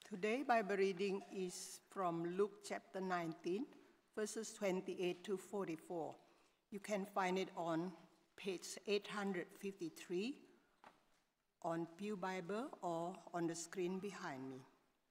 Today Bible reading is from Luke chapter 19, verses 28 to 44. You can find it on page 853 on Pew Bible or on the screen behind me.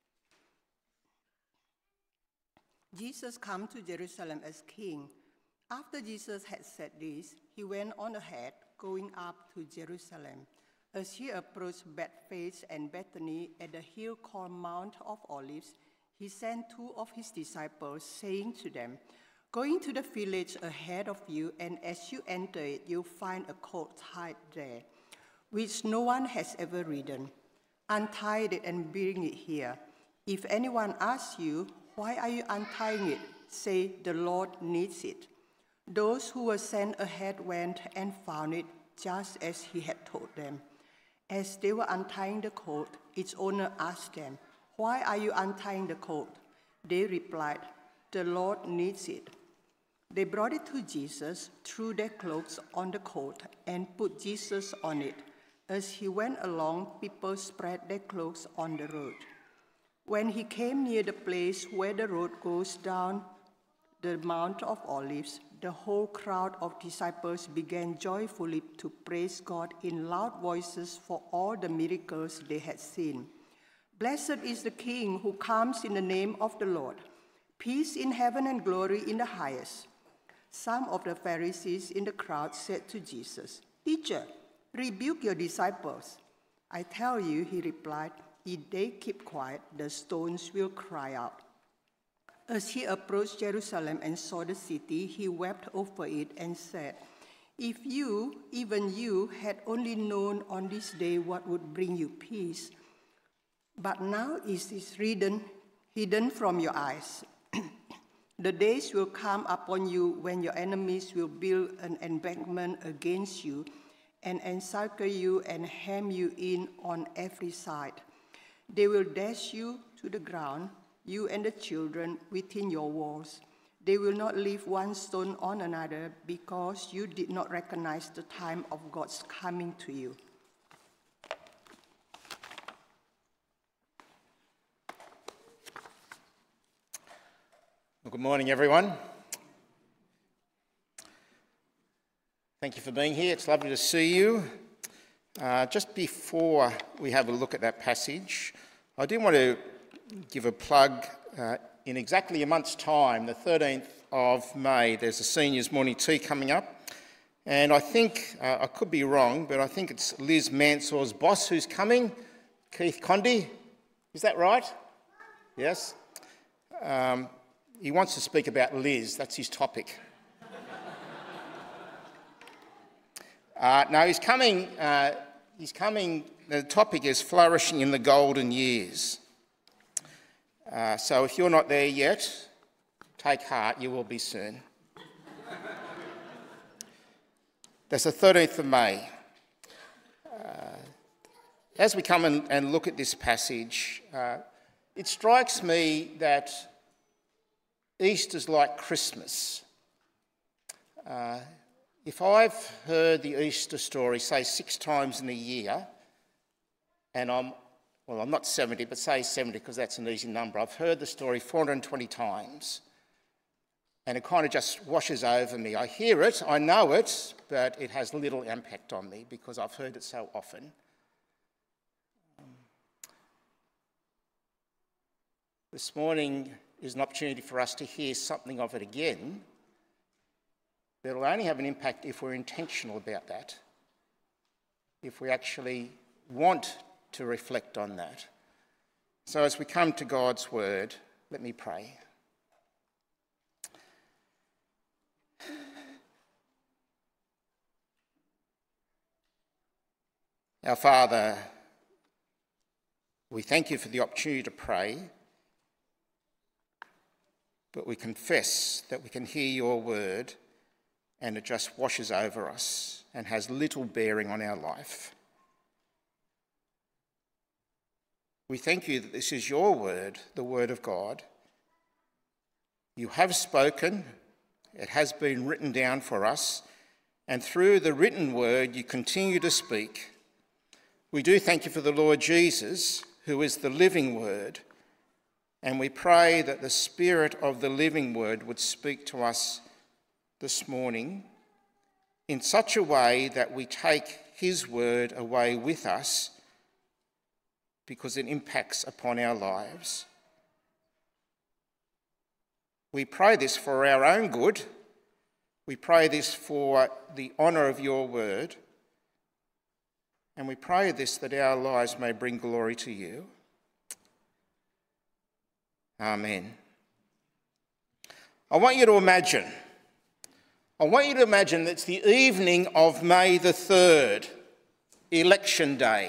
Jesus came to Jerusalem as king. After Jesus had said this, he went on ahead, going up to Jerusalem. As he approached Bethphage and Bethany at the hill called Mount of Olives, he sent two of his disciples, saying to them, "Go into the village ahead of you, and as you enter it, you'll find a colt tied there, which no one has ever ridden. Untie it and bring it here. If anyone asks you, 'Why are you untying it?' say, 'The Lord needs it.'" Those who were sent ahead went and found it just as he had told them. As they were untying the colt, its owner asked them, "Why are you untying the colt?" They replied, "The Lord needs it." They brought it to Jesus, threw their cloaks on the colt, and put Jesus on it. As he went along, people spread their cloaks on the road. When he came near the place where the road goes down the Mount of Olives, the whole crowd of disciples began joyfully to praise God in loud voices for all the miracles they had seen. "Blessed is the King who comes in the name of the Lord. Peace in heaven and glory in the highest." Some of the Pharisees in the crowd said to Jesus, "Teacher, rebuke your disciples." "I tell you," he replied, "if they keep quiet, the stones will cry out." As he approached Jerusalem and saw the city, he wept over it and said, "If you, even you, had only known on this day what would bring you peace, but now it is hidden from your eyes. The days will come upon you when your enemies will build an embankment against you and encircle you and hem you in on every side. They will dash you to the ground, you and the children within your walls. They will not leave one stone on another because you did not recognize the time of God's coming to you." Well, good morning, everyone. Thank you for being here. It's lovely to see you. Just before we have a look at that passage, I do want to give a plug. In exactly a month's time, the 13th of May, there's a seniors morning tea coming up. And I think, I could be wrong, but I think it's Liz Mansour's boss who's coming, Keith Condy. Is that right? Yes? He wants to speak about Liz. That's his topic. No, he's coming. The topic is flourishing in the golden years. So if you're not there yet, take heart, you will be soon. That's the 13th of May. As we come and look at this passage, it strikes me that Easter's like Christmas. If I've heard the Easter story, say 6 times in a year, and I'm not 70, but say 70 because that's an easy number. I've heard the story 420 times, and it kind of just washes over me. I hear it, I know it, but it has little impact on me because I've heard it so often. This morning is an opportunity for us to hear something of it again, but it'll only have an impact if we're intentional about that, if we actually want to reflect on that. So as we come to God's word, let me pray. Our Father, we thank you for the opportunity to pray, but we confess that we can hear your word and it just washes over us and has little bearing on our life. We thank you that this is your word, the word of God. You have spoken, it has been written down for us, and through the written word you continue to speak. We do thank you for the Lord Jesus, who is the living word, And we pray that the Spirit of the living Word would speak to us this morning in such a way that we take his word away with us because it impacts upon our lives. We pray this for our own good. We pray this for the honour of your word. And we pray this that our lives may bring glory to you. Amen. I want you to imagine that it's the evening of May the 3rd, election day.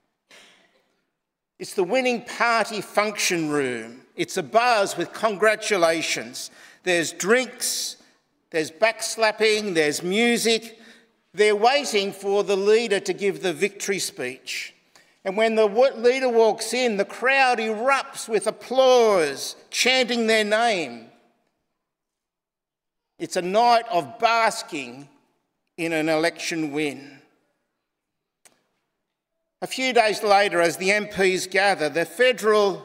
It's the winning party function room. It's a buzz with congratulations. There's drinks, there's backslapping, there's music. They're waiting for the leader to give the victory speech. And when the leader walks in, the crowd erupts with applause, chanting their name. It's a night of basking in an election win. A few days later, as the MPs gather, the federal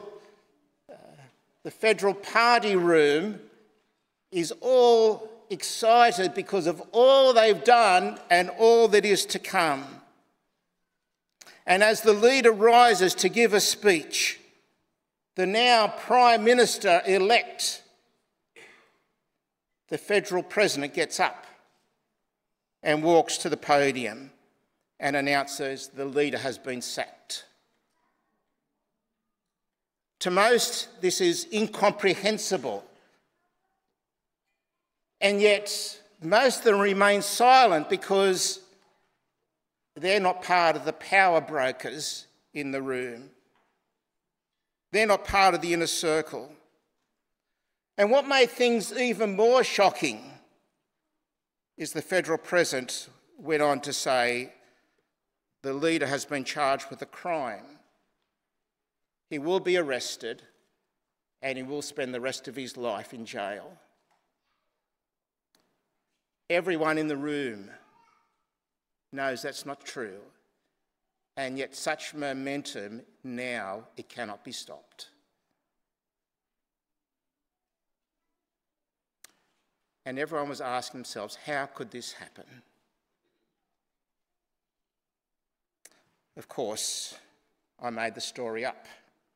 party room is all excited because of all they've done and all that is to come. And as the leader rises to give a speech, the now Prime Minister-elect, the federal president, gets up and walks to the podium and announces the leader has been sacked. To most, this is incomprehensible. And yet, most of them remain silent because they're not part of the power brokers in the room. They're not part of the inner circle. And what made things even more shocking is the federal president went on to say the leader has been charged with a crime. He will be arrested and he will spend the rest of his life in jail. Everyone in the room knows that's not true, and yet such momentum now, it cannot be stopped. And everyone was asking themselves, how could this happen? Of course, I made the story up.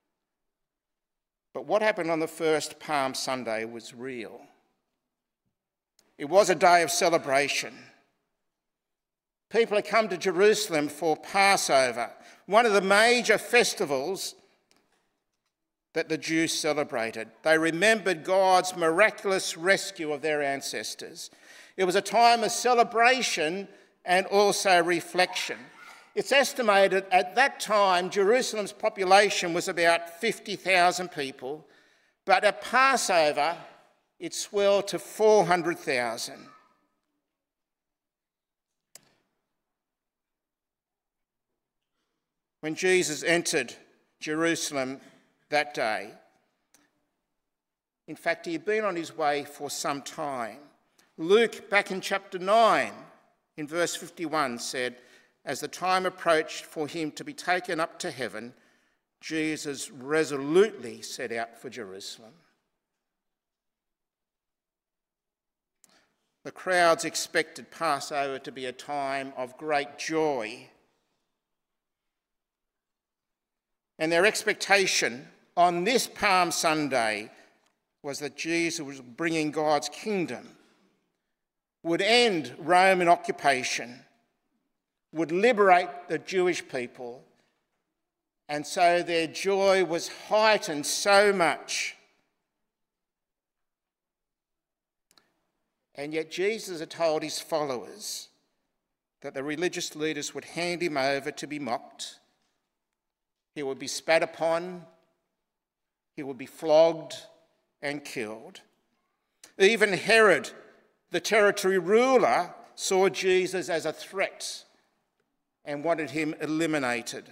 But what happened on the first Palm Sunday was real. It was a day of celebration. People had come to Jerusalem for Passover, one of the major festivals that the Jews celebrated. They remembered God's miraculous rescue of their ancestors. It was a time of celebration and also reflection. It's estimated at that time Jerusalem's population was about 50,000 people, but at Passover it swelled to 400,000. When Jesus entered Jerusalem that day, in fact, he had been on his way for some time. Luke, back in chapter 9, in verse 51, said, as the time approached for him to be taken up to heaven, Jesus resolutely set out for Jerusalem. The crowds expected Passover to be a time of great joy. And their expectation on this Palm Sunday was that Jesus was bringing God's kingdom, would end Roman occupation, would liberate the Jewish people, and so their joy was heightened so much. And yet Jesus had told his followers that the religious leaders would hand him over to be mocked. He would be spat upon, he would be flogged and killed. Even Herod, the territory ruler, saw Jesus as a threat and wanted him eliminated.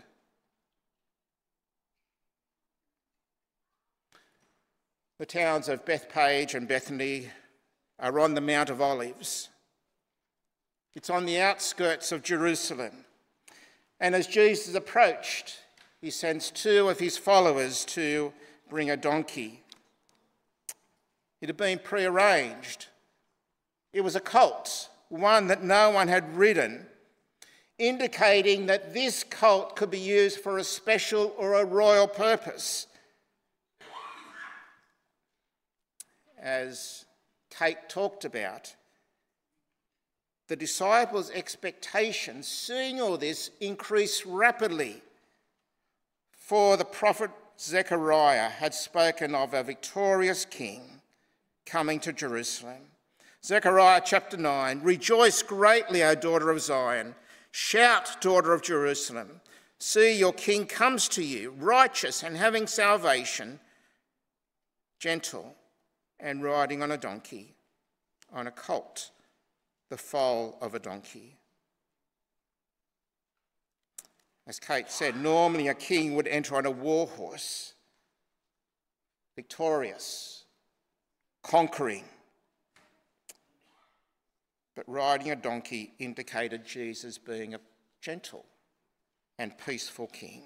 The towns of Bethpage and Bethany are on the Mount of Olives. It's on the outskirts of Jerusalem. And as Jesus approached, he sends two of his followers to bring a donkey. It had been prearranged. It was a colt, one that no one had ridden, indicating that this colt could be used for a special or a royal purpose. As Kate talked about, the disciples' expectations, seeing all this, increased rapidly, for the prophet Zechariah had spoken of a victorious king coming to Jerusalem. Zechariah chapter 9, "Rejoice greatly, O daughter of Zion. Shout, daughter of Jerusalem. See, your king comes to you, righteous and having salvation, gentle and riding on a donkey, on a colt, the foal of a donkey." As Kate said, normally a king would enter on a war horse, victorious, conquering. But riding a donkey indicated Jesus being a gentle and peaceful king.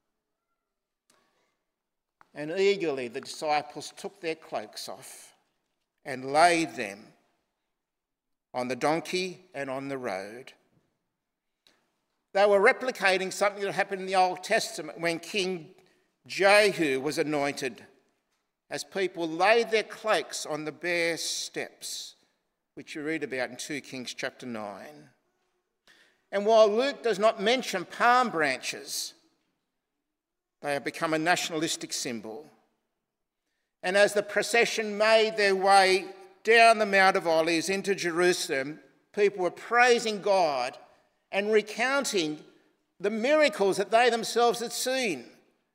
And eagerly the disciples took their cloaks off and laid them on the donkey and on the road. They were replicating something that happened in the Old Testament when King Jehu was anointed, as people laid their cloaks on the bare steps, which you read about in 2 Kings chapter 9. And while Luke does not mention palm branches, they have become a nationalistic symbol. And as the procession made their way down the Mount of Olives into Jerusalem, people were praising God and recounting the miracles that they themselves had seen.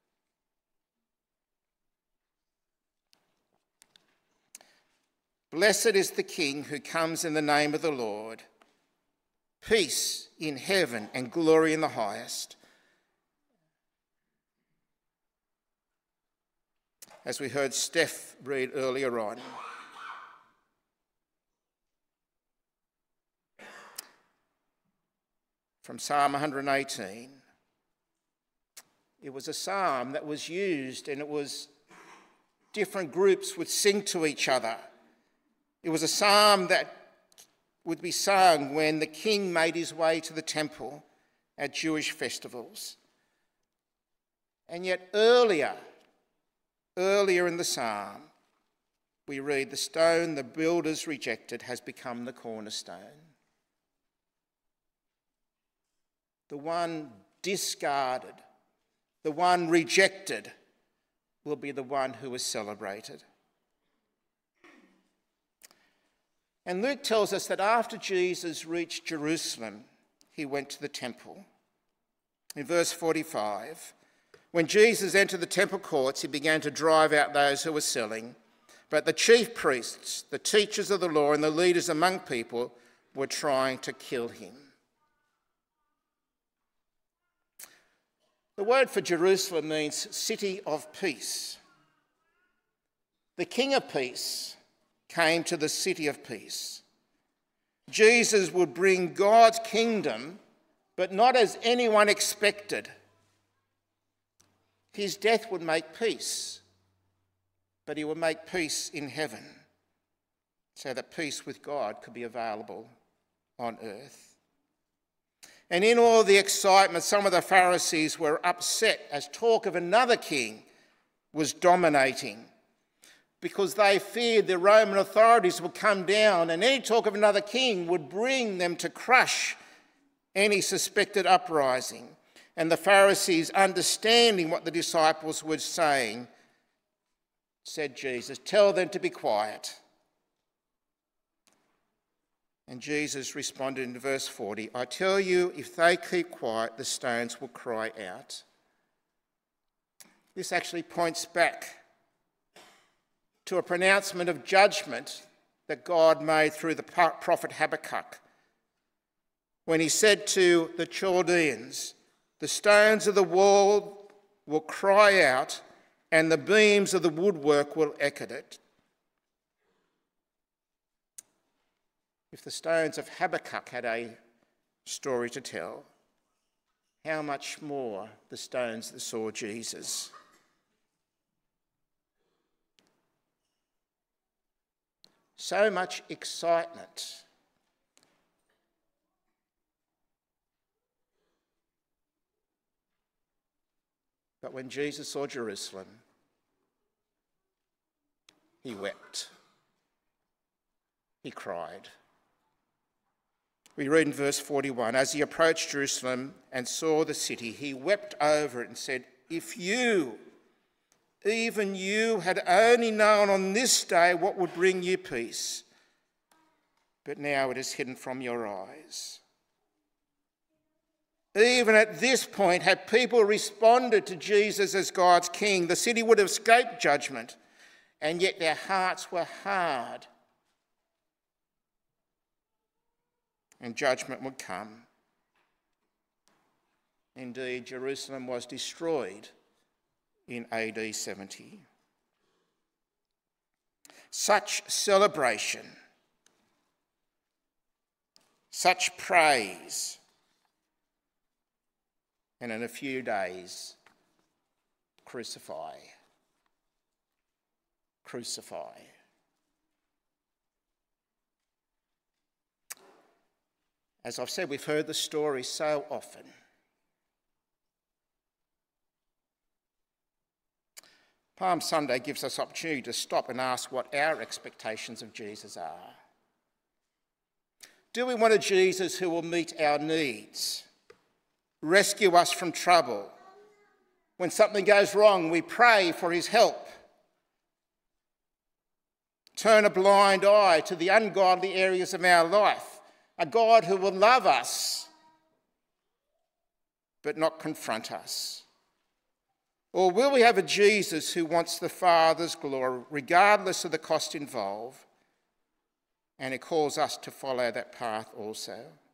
Blessed is the King who comes in the name of the Lord. Peace in heaven and glory in the highest. As we heard Steph read earlier on. From Psalm 118. It was a psalm that was used, and it was different groups would sing to each other. It was a psalm that would be sung when the king made his way to the temple at Jewish festivals. And yet earlier in the psalm, we read, "The stone the builders rejected has become the cornerstone." The one discarded, the one rejected, will be the one who is celebrated. And Luke tells us that after Jesus reached Jerusalem, he went to the temple. In verse 45, when Jesus entered the temple courts, he began to drive out those who were selling. But the chief priests, the teachers of the law, and the leaders among people were trying to kill him. The word for Jerusalem means city of peace. The King of Peace came to the city of peace. Jesus would bring God's kingdom, but not as anyone expected. His death would make peace, but he would make peace in heaven, so that peace with God could be available on earth. And in all the excitement, some of the Pharisees were upset as talk of another king was dominating, because they feared the Roman authorities would come down, and any talk of another king would bring them to crush any suspected uprising. And the Pharisees, understanding what the disciples were saying, said, "Jesus, tell them to be quiet." And Jesus responded in verse 40, "I tell you, if they keep quiet, the stones will cry out." This actually points back to a pronouncement of judgment that God made through the prophet Habakkuk, when he said to the Chaldeans, "The stones of the wall will cry out, and the beams of the woodwork will echo it." If the stones of Habakkuk had a story to tell, how much more the stones that saw Jesus. so much excitement. But when Jesus saw Jerusalem, he wept. He cried. We read in verse 41, as he approached Jerusalem and saw the city, he wept over it and said, if you, even you, had only known on this day what would bring you peace, but now it is hidden from your eyes. Even at this point, had people responded to Jesus as God's king, the city would have escaped judgment, and yet their hearts were hard, and judgment would come. Indeed, Jerusalem was destroyed in AD 70. Such celebration, such praise, and in a few days, crucify. Crucify. As I've said, we've heard the story so often. Palm Sunday gives us opportunity to stop and ask what our expectations of Jesus are. Do we want a Jesus who will meet our needs, rescue us from trouble? When something goes wrong, we pray for his help. Turn a blind eye to the ungodly areas of our life. A God who will love us, but not confront us. Or will we have a Jesus who wants the Father's glory, regardless of the cost involved, and it calls us to follow that path also?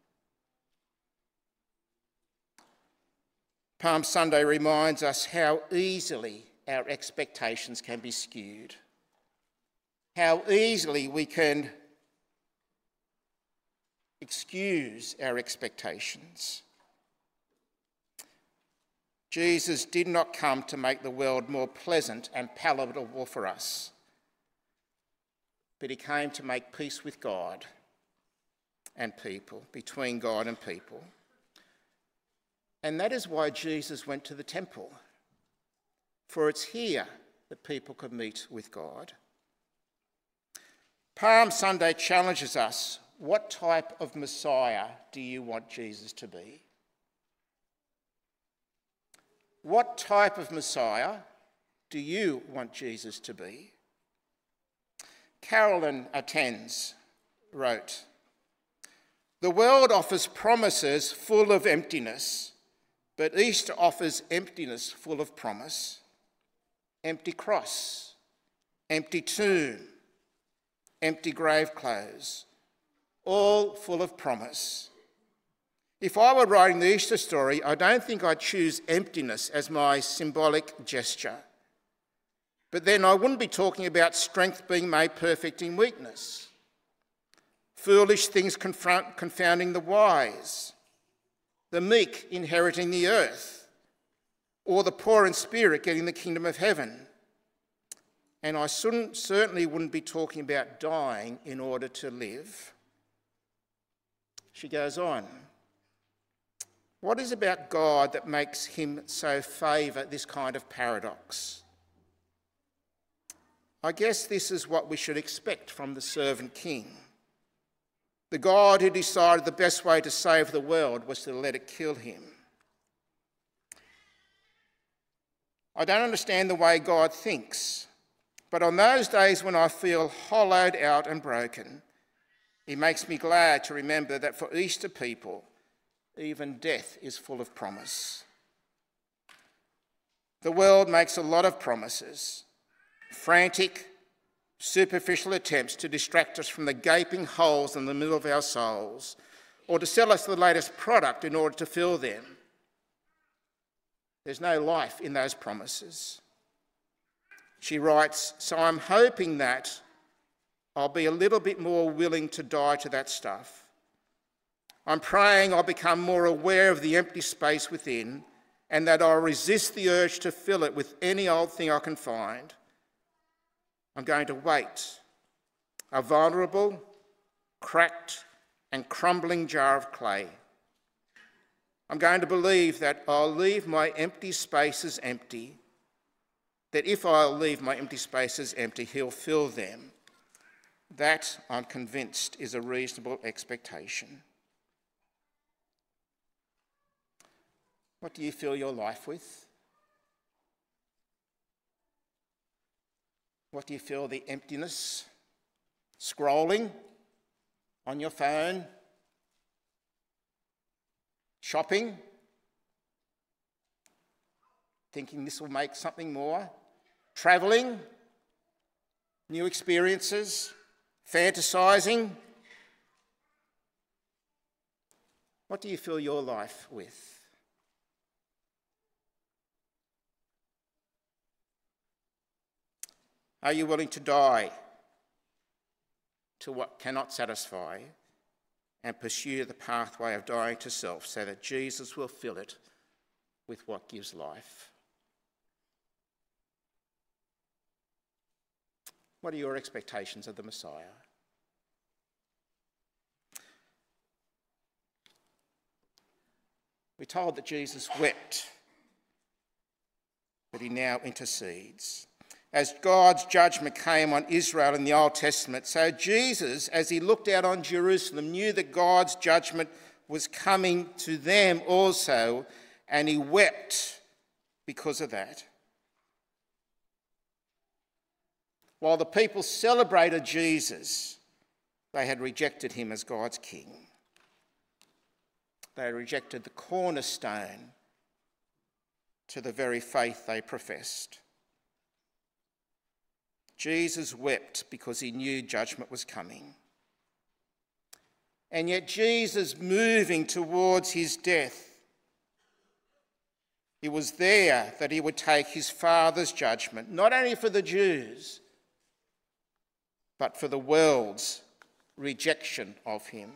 Palm Sunday reminds us how easily our expectations can be skewed, how easily we can excuse our expectations. Jesus did not come to make the world more pleasant and palatable for us, but he came to make peace with God and people, between God and people. And that is why Jesus went to the temple, for it's here that people could meet with God. Palm Sunday challenges us. What type of Messiah do you want Jesus to be? What type of Messiah do you want Jesus to be? Carolyn Attens wrote, "The world offers promises full of emptiness, but Easter offers emptiness full of promise. Empty cross, empty tomb, empty grave clothes, all full of promise. If I were writing the Easter story, I don't think I'd choose emptiness as my symbolic gesture. But then I wouldn't be talking about strength being made perfect in weakness, foolish things confounding the wise, the meek inheriting the earth, or the poor in spirit getting the kingdom of heaven. And I certainly wouldn't be talking about dying in order to live." She goes on, "What is about God that makes him so favour this kind of paradox? I guess this is what we should expect from the servant king. The God who decided the best way to save the world was to let it kill him. I don't understand the way God thinks, but on those days when I feel hollowed out and broken, it makes me glad to remember that for Easter people, even death is full of promise. The world makes a lot of promises, frantic, superficial attempts to distract us from the gaping holes in the middle of our souls, or to sell us the latest product in order to fill them. There's no life in those promises." She writes, "So I'm hoping that I'll be a little bit more willing to die to that stuff. I'm praying I'll become more aware of the empty space within and that I'll resist the urge to fill it with any old thing I can find. I'm going to wait a vulnerable, cracked and crumbling jar of clay. I'm going to believe that I'll leave my empty spaces empty, that if I'll leave my empty spaces empty, he'll fill them. That, I'm convinced, is a reasonable expectation. What do you fill your life with? What do you fill the emptiness? Scrolling on your phone? Shopping? Thinking this will make something more? Travelling? New experiences? Fantasising? What do you fill your life with? Are you willing to die to what cannot satisfy and pursue the pathway of dying to self so that Jesus will fill it with what gives life? What are your expectations of the Messiah? We're told that Jesus wept, but he now intercedes. As God's judgment came on Israel in the Old Testament, so Jesus, as he looked out on Jerusalem, knew that God's judgment was coming to them also, and he wept because of that. While the people celebrated Jesus, they had rejected him as God's king. They rejected the cornerstone to the very faith they professed. Jesus wept because he knew judgment was coming. And yet Jesus, moving towards his death, it was there that he would take his Father's judgment, not only for the Jews, but for the world's rejection of him.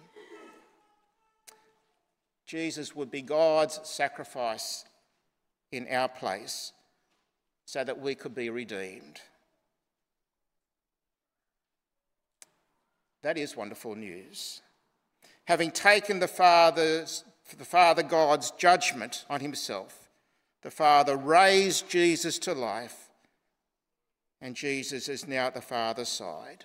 Jesus would be God's sacrifice in our place so that we could be redeemed. That is wonderful news. Having taken the Father God's judgment on himself, the Father raised Jesus to life, and Jesus is now at the Father's side.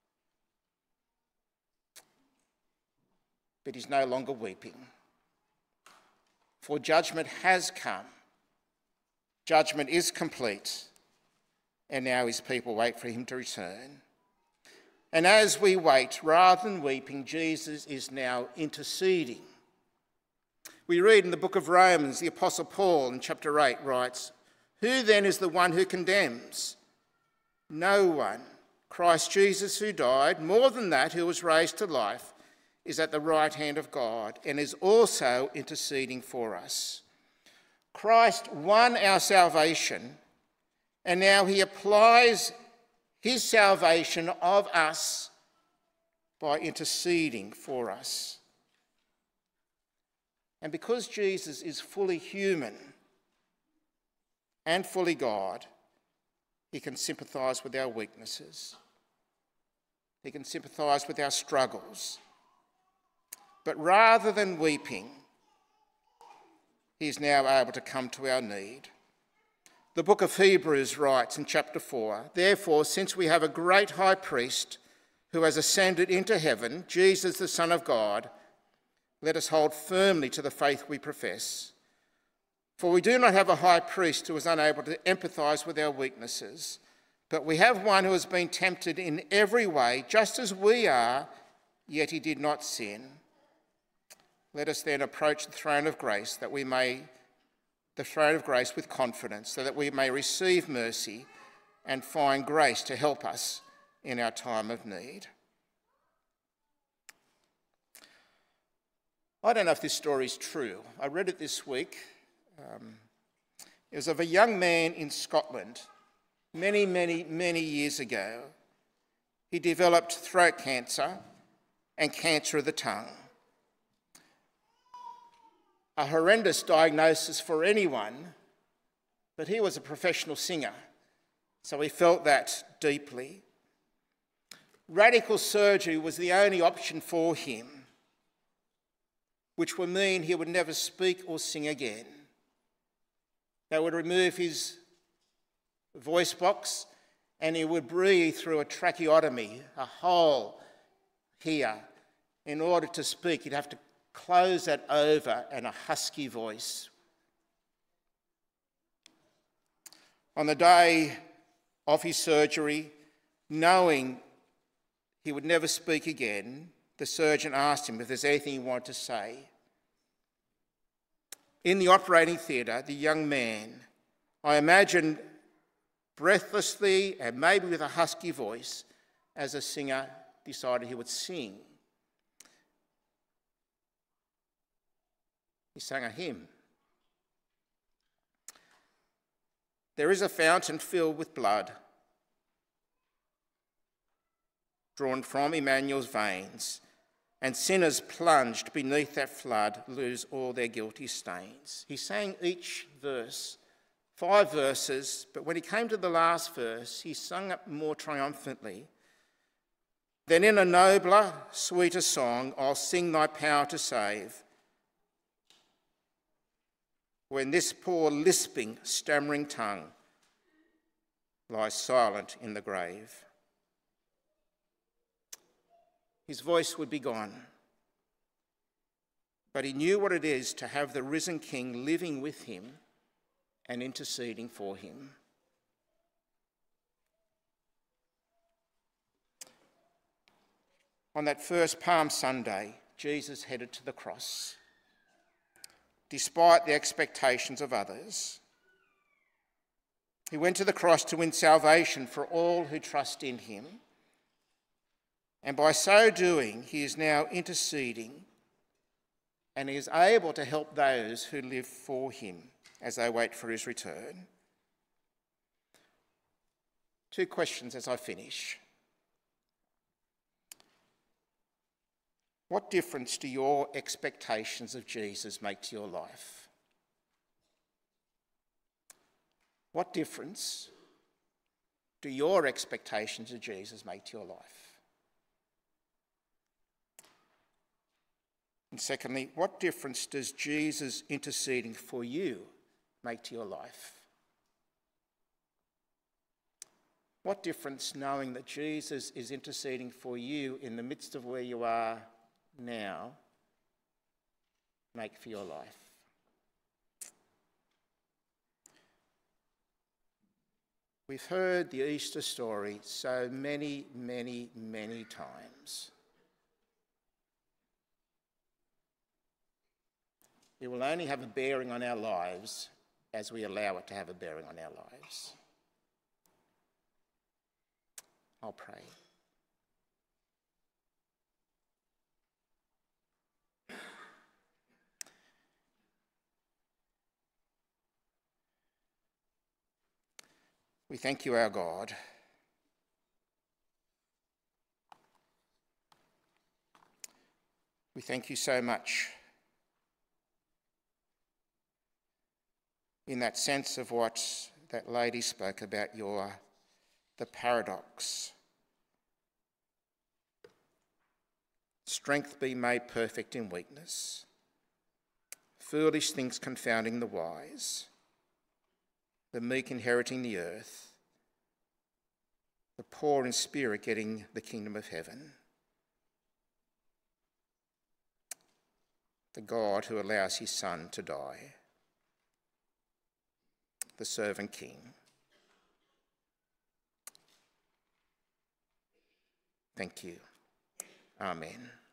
But he's no longer weeping, for judgment has come. Judgment is complete, and now his people wait for him to return. And as we wait, rather than weeping, Jesus is now interceding. We read in the book of Romans, the Apostle Paul in chapter 8 writes, "Who then is the one who condemns? No one. Christ Jesus, who died, more than that, who was raised to life, is at the right hand of God and is also interceding for us." Christ won our salvation, and now he applies his salvation of us by interceding for us. And because Jesus is fully human and fully God, he can sympathise with our weaknesses. He can sympathise with our struggles. But rather than weeping, he is now able to come to our need. The book of Hebrews writes in chapter 4, "Therefore, since we have a great high priest who has ascended into heaven, Jesus the Son of God, let us hold firmly to the faith we profess. For we do not have a high priest who is unable to empathise with our weaknesses, but we have one who has been tempted in every way, just as we are, yet he did not sin. Let us then approach the throne of grace with confidence, so that we may receive mercy and find grace to help us in our time of need." I don't know if this story is true. I read it this week. It was of a young man in Scotland many years ago. He developed throat cancer and cancer of the tongue. A horrendous diagnosis for anyone, but he was a professional singer, so he felt that deeply. radical surgery was the only option for him, which would mean he would never speak or sing again. They would remove his voice box and he would breathe through a tracheotomy, a hole here. In order to speak, he'd have to close that over and a husky voice. On the day of his surgery, knowing he would never speak again, the surgeon asked him if there's anything he wanted to say. In the operating theatre, the young man, I imagine breathlessly and maybe with a husky voice, as a singer decided he would sing. He sang a hymn. There is a fountain filled with blood, drawn from Emmanuel's veins, and sinners plunged beneath that flood lose all their guilty stains. He sang each verse, 5 verses, but when he came to the last verse, he sung up more triumphantly. Then in a nobler, sweeter song, I'll sing thy power to save. When this poor, lisping, stammering tongue lies silent in the grave. His voice would be gone, but he knew what it is to have the risen King living with him and interceding for him. On that first Palm Sunday, Jesus headed to the cross. Despite the expectations of others, he went to the cross to win salvation for all who trust in him. And by so doing, he is now interceding and he is able to help those who live for him as they wait for his return. 2 questions as I finish. What difference do your expectations of Jesus make to your life? What difference do your expectations of Jesus make to your life? And secondly, what difference does Jesus interceding for you make to your life? What difference knowing that Jesus is interceding for you in the midst of where you are now make for your life? We've heard the Easter story so many, many, many times. It will only have a bearing on our lives as we allow it to have a bearing on our lives. I'll pray. We thank you, our God. We thank you so much in that sense of what that lady spoke about, the paradox. Strength be made perfect in weakness. Foolish things confounding the wise. The meek inheriting the earth. The poor in spirit getting the kingdom of heaven. The God who allows his Son to die. The servant king. Thank you. Amen.